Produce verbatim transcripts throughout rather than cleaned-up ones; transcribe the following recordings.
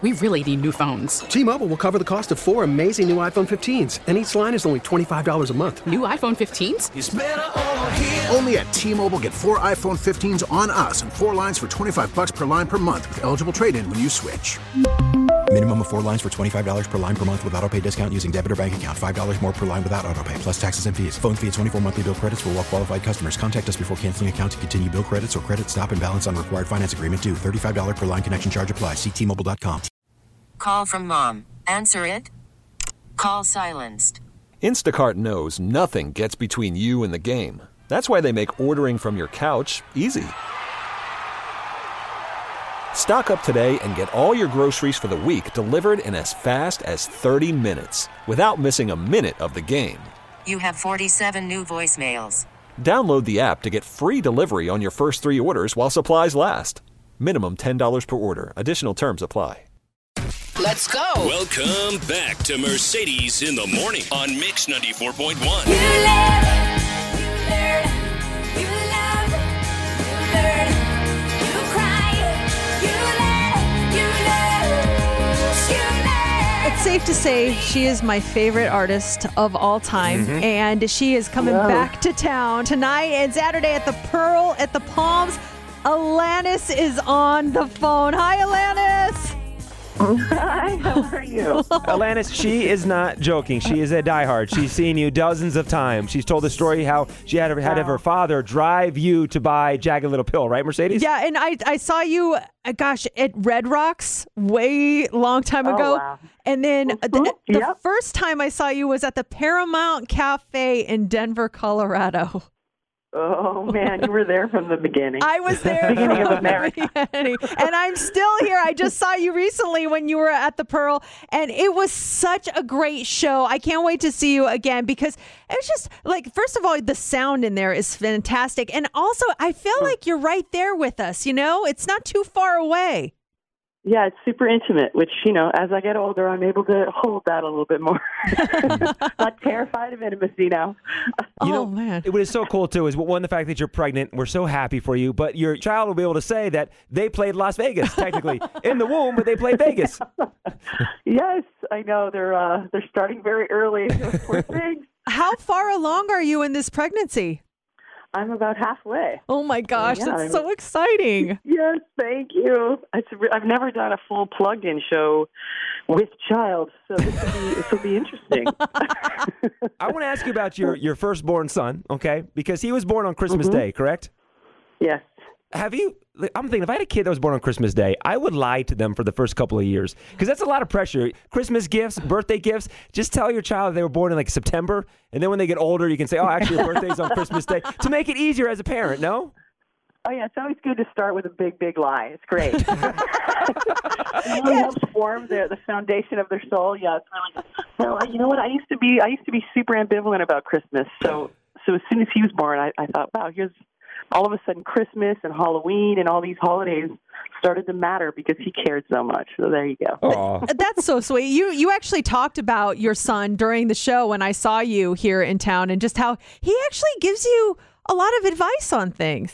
We really need new phones. T-Mobile will cover the cost of four amazing new iPhone fifteens, and each line is only twenty-five dollars a month. New iPhone fifteens? It's better over here. Only at T-Mobile, get four iPhone fifteens on us and four lines for twenty-five dollars per line per month with eligible trade-in when you switch. Minimum of four lines for twenty-five dollars per line per month with autopay discount using debit or bank account. five dollars more per line without autopay, plus taxes and fees. Phone fee at twenty-four monthly bill credits for well-qualified customers. Contact us before canceling account to continue bill credits or credit stop and balance on required finance agreement due. thirty-five dollars per line connection charge applies. See T Mobile dot com. Call from mom. Answer it. Call silenced. Instacart knows nothing gets between you and the game. That's why they make ordering from your couch easy. Stock up today and get all your groceries for the week delivered in as fast as thirty minutes without missing a minute of the game. You have forty-seven new voicemails. Download the app to get free delivery on your first three orders while supplies last. Minimum ten dollars per order. Additional terms apply. Let's go. Welcome back to Mercedes in the Morning on Mix ninety-four point one. You live, you learn, you love, you learn, you cry, you laugh, you lose, you learn. It's safe to say she is my favorite artist of all time, mm-hmm. and she is coming Whoa. back to town tonight and Saturday at the Pearl at the Palms. Alanis is on the phone. Hi, Alanis. Hi, how are you? Alanis, she is not joking. She is a diehard. She's seen you dozens of times. She's told the story how she had, had wow. her father drive you to buy Jagged Little Pill, right, Mercedes? Yeah, and I I saw you, uh, gosh, at Red Rocks way long time ago. Oh, wow. And then mm-hmm. the, the yep. first time I saw you was at the Paramount Cafe in Denver, Colorado. Oh, man, you were there from the beginning. I was there beginning from of America. The beginning. And I'm still here. I just saw you recently when you were at the Pearl, and it was such a great show. I can't wait to see you again because it's just like, first of all, the sound in there is fantastic. And also, I feel like you're right there with us, you know? It's not too far away. Yeah, it's super intimate, which, you know, as I get older, I'm able to hold that a little bit more. Not terrified of intimacy now. Oh, you know, man. What is so cool, too, is one, the fact that you're pregnant. We're so happy for you. But your child will be able to say that they played Las Vegas, technically, in the womb, but they played Vegas. Yes, I know. They're uh, they're starting very early. Poor things. How far along are you in this pregnancy? I'm about halfway. Oh, my gosh. Yeah, that's I'm, so exciting. Yes, thank you. It's, I've never done a full plugged-in show with child, so this will be, this will be interesting. I want to ask you about your, your firstborn son, okay? Because he was born on Christmas mm-hmm. Day, correct? Yes. Have you, I'm thinking, if I had a kid that was born on Christmas Day, I would lie to them for the first couple of years. Because that's a lot of pressure. Christmas gifts, birthday gifts, just tell your child they were born in like September. And then when they get older, you can say, oh, actually, your birthday's on Christmas Day. To make it easier as a parent, no? Oh, yeah, it's always good to start with a big, big lie. It's great. It really helps form the, the foundation of their soul. Yeah, it's really good. Well, you know what? I used to be I used to be super ambivalent about Christmas. So so as soon as he was born, I, I thought, wow, here's all of a sudden Christmas and Halloween and all these holidays started to matter because he cared so much. So there you go. Aww. That's so sweet. You you actually talked about your son during the show when I saw you here in town and just how he actually gives you a lot of advice on things.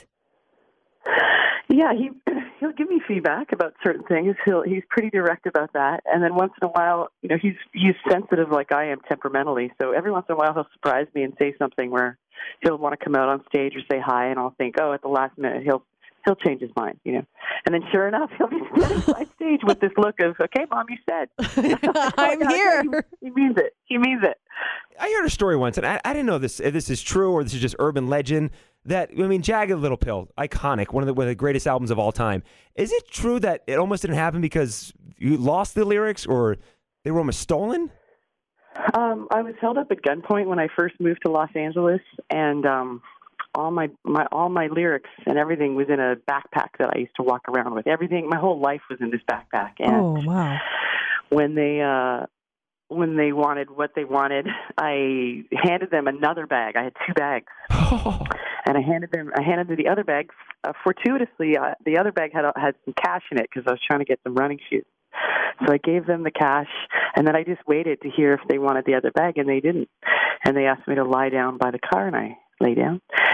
Yeah, he he'll give me feedback about certain things. He'll he's pretty direct about that. And then once in a while, you know, he's he's sensitive like I am temperamentally. So every once in a while he'll surprise me and say something where he'll want to come out on stage or say hi, and I'll think, oh, at the last minute he'll he'll change his mind, you know. And then sure enough, he'll be standing on stage with this look of, okay, Mom, you said. I'm oh, here. He, he means it. He means it. I heard a story once, and I, I didn't know this if this is true or this is just urban legend, that, I mean, Jagged Little Pill, iconic, one of the, one of the greatest albums of all time. Is it true that it almost didn't happen because you lost the lyrics or they were almost stolen? Um, I was held up at gunpoint when I first moved to Los Angeles, and um, all my, my all my lyrics and everything was in a backpack that I used to walk around with. Everything, my whole life was in this backpack. And oh, wow. When they uh, when they wanted what they wanted, I handed them another bag. I had two bags, oh. and I handed them. I handed them the other bag. Uh, fortuitously, uh, the other bag had had some cash in it because I was trying to get some running shoes. So I gave them the cash, and then I just waited to hear if they wanted the other bag, and they didn't. And they asked me to lie down by the car, and I lay down.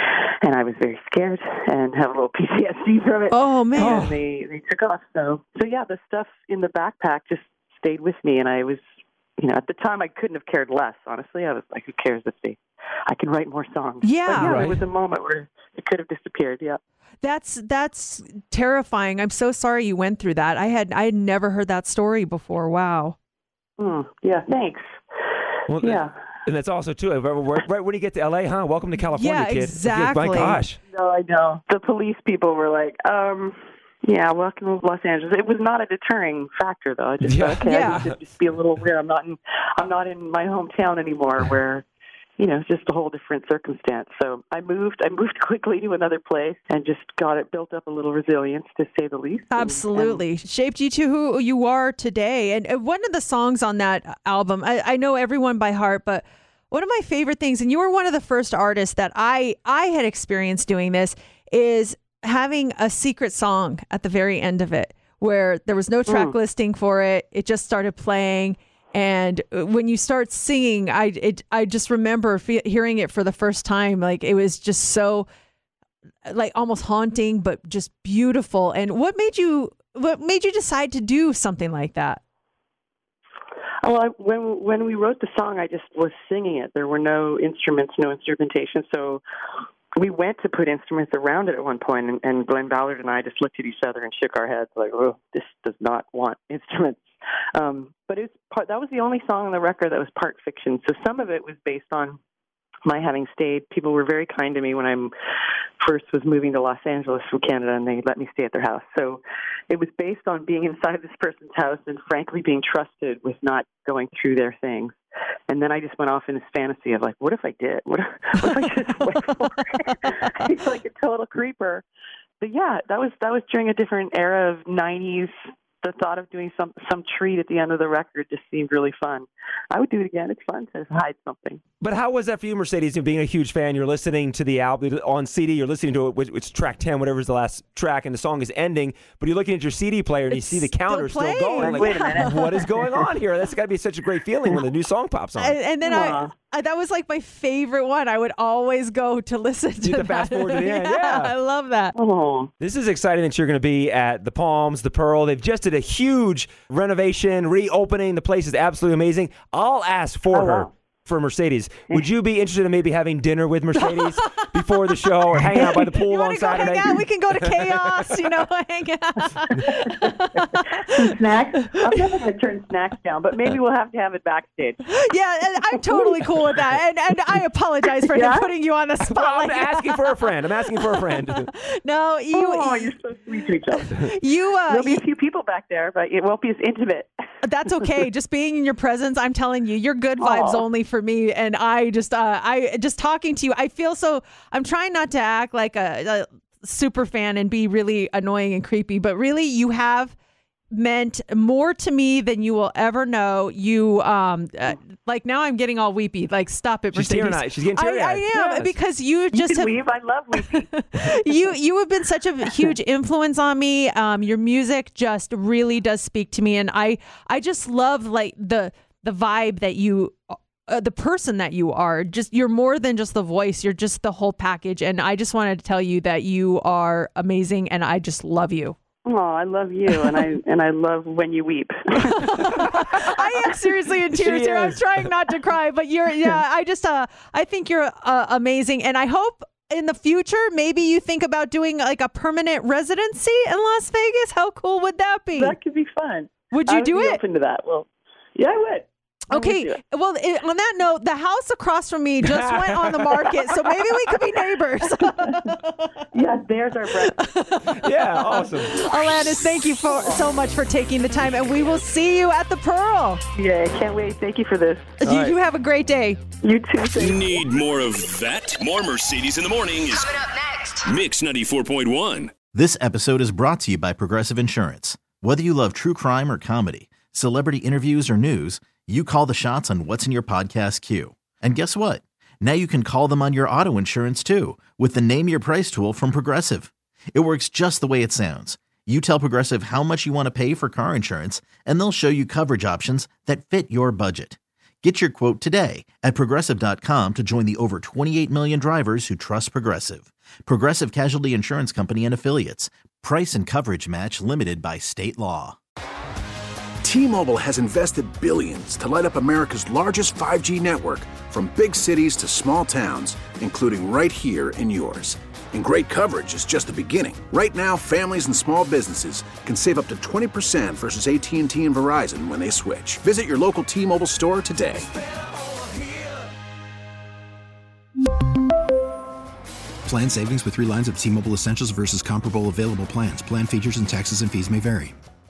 and I was very scared and have a little P T S D from it. Oh man! And they they took off. So so yeah, the stuff in the backpack just stayed with me, and I was, you know, at the time I couldn't have cared less. Honestly, I was like, who cares if they? I can write more songs. Yeah, but yeah. right. There was a moment where it could have disappeared. Yeah. That's that's terrifying. I'm so sorry you went through that. I had I had never heard that story before. Wow. Mm, yeah. Thanks. Well, yeah. And that's also, too, right, right when you get to L A, huh? Welcome to California, Yeah, kid. exactly. My gosh. No, I know. The police people were like, um, yeah, welcome to Los Angeles. It was not a deterring factor, though. I just Yeah. thought, okay, Yeah. I need to just be a little weird. I'm not in, I'm not in my hometown anymore where, you know, it's just a whole different circumstance. So I moved, I moved quickly to another place and just got it built up a little resilience, to say the least. And- Absolutely. Shaped you to who you are today. And uh, one of the songs on that album, I, I know everyone by heart, but one of my favorite things, and you were one of the first artists that I, I had experienced doing this, is having a secret song at the very end of it where there was no track Mm. listing for it. It just started playing. And when you start singing, I it, I just remember fe- hearing it for the first time. Like it was just so, like almost haunting, but just beautiful. And what made you what made you decide to do something like that? Oh, I, when when we wrote the song, I just was singing it. There were no instruments, no instrumentation. So we went to put instruments around it at one point, and, and Glenn Ballard and I just looked at each other and shook our heads like, "Oh, this does not want instruments." Um, but it was part, that was the only song on the record that was part fiction. So some of it was based on my having stayed. People were very kind to me when I first was moving to Los Angeles from Canada, and they let me stay at their house. So it was based on being inside this person's house and frankly being trusted with not going through their things. And then I just went off in this fantasy of like, what if I did? What if, what if I just went for it? It's like a total creeper. But yeah, that was that was during a different era of nineties. The thought of doing some some treat at the end of the record just seemed really fun. I would do it again. It's fun to hide something. But how was that for you, Mercedes? Being a huge fan, you're listening to the album on C D, you're listening to it, which, which is track ten, whatever is the last track, and the song is ending, but you're looking at your C D player and It's you see the counter still still, playing. going. Like, Wait a minute. what is going on here? That's got to be such a great feeling when the new song pops on. And, and then Aw. I, I that was like my favorite one. I would always go to listen to You have to that. fast forward to the end, yeah. I love that. Oh, This is exciting that you're going to be at the Palms, the Pearl. They've just did a huge renovation, reopening. The place is absolutely amazing. I'll ask for Oh, her, wow. for Mercedes. Would you be interested in maybe having dinner with Mercedes before the show or hanging out by the pool You on want to go Saturday? hang out? We can go to Chaos, you know, hang out. some snacks. I'm never going to turn snacks down, but maybe we'll have to have it backstage. Yeah, and I'm totally cool with that. And and I apologize for Yeah? him putting you on the Well, spot. I'm like that. asking for a friend. I'm asking for a friend. No, you Oh, you're so sweet to each other. you uh There'll be you- a few people back there, but it won't be as intimate. that's okay. Just being in your presence, I'm telling you, you're good vibes Aw. only for me. And I just uh I just talking to you, I feel so I'm trying not to act like a, a super fan and be really annoying and creepy, but really you have meant more to me than you will ever know. You um uh, like now I'm getting all weepy. Like stop it, She's Mercedes. tearing-eyed. She's getting I, teary-eyed. I am Yes. because you You just can have weave. I love weaving. you you have been such a huge influence on me. Um, your music just really does speak to me, and I I just love like the the vibe that you. Uh, the person that you are. Just you're more than just the voice, you're just the whole package, and I just wanted to tell you that you are amazing and I just love you. Oh, I love you, and I and I love when you weep. I am seriously in tears She here. I'm is. trying not to cry, but you're yeah, I just uh I think you're uh, amazing, and I hope in the future maybe you think about doing like a permanent residency in Las Vegas. How cool would that be? That could be fun. Would you I would do be it? Open to that? Well, yeah, I would. I would do Okay. it. Well, it, on that note, the house across from me just went on the market, so maybe we could be neighbors. Yeah, there's our breakfast. Yeah, awesome. Alanis, thank you for so much for taking the time, and we will see you at the Pearl. Yeah, I can't wait. Thank you for this. You, right. you have a great day. You too. Thank you. Need more of that? More Mercedes in the Morning is Coming up next. Mix ninety-four point one. This episode is brought to you by Progressive Insurance. Whether you love true crime or comedy, celebrity interviews or news, you call the shots on what's in your podcast queue. And guess what? Now you can call them on your auto insurance too with the Name Your Price tool from Progressive. It works just the way it sounds. You tell Progressive how much you want to pay for car insurance, and they'll show you coverage options that fit your budget. Get your quote today at Progressive dot com to join the over twenty-eight million drivers who trust Progressive. Progressive Casualty Insurance Company and Affiliates. Price and coverage match limited by state law. T-Mobile has invested billions to light up America's largest five G network, from big cities to small towns, including right here in yours. And great coverage is just the beginning. Right now, families and small businesses can save up to twenty percent versus A T and T and Verizon when they switch. Visit your local T-Mobile store today. Plan savings with three lines of T-Mobile Essentials versus comparable available plans. Plan features and taxes and fees may vary.